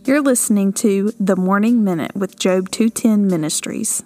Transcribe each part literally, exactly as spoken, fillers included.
You're listening to The Morning Minute with Job two ten Ministries.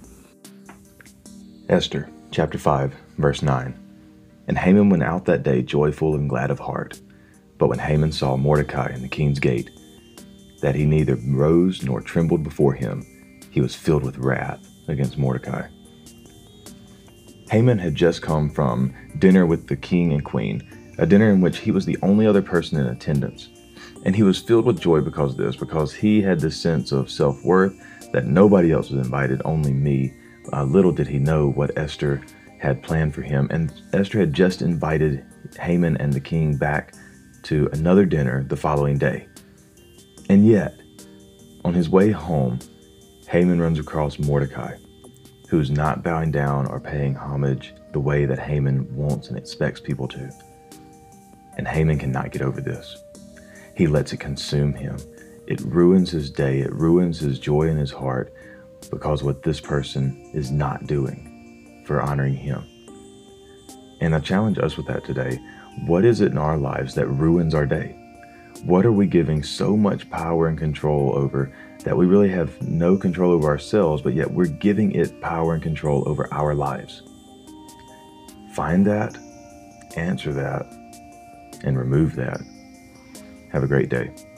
Esther, chapter five, verse nine. And Haman went out that day joyful and glad of heart. But when Haman saw Mordecai in the king's gate, that he neither rose nor trembled before him, he was filled with wrath against Mordecai. Haman had just come from dinner with the king and queen, a dinner in which he was the only other person in attendance. And he was filled with joy because of this, because he had this sense of self-worth that nobody else was invited, only me. Uh, little did he know what Esther had planned for him. And Esther had just invited Haman and the king back to another dinner the following day. And yet, on his way home, Haman runs across Mordecai, who's not bowing down or paying homage the way that Haman wants and expects people to. And Haman cannot get over this. He lets it consume him. It ruins his day. It ruins his joy in his heart because what this person is not doing for honoring him. And I challenge us with that today. What is it in our lives that ruins our day? What are we giving so much power and control over that we really have no control over ourselves, but yet we're giving it power and control over our lives? Find that, answer that, and remove that. Have a great day.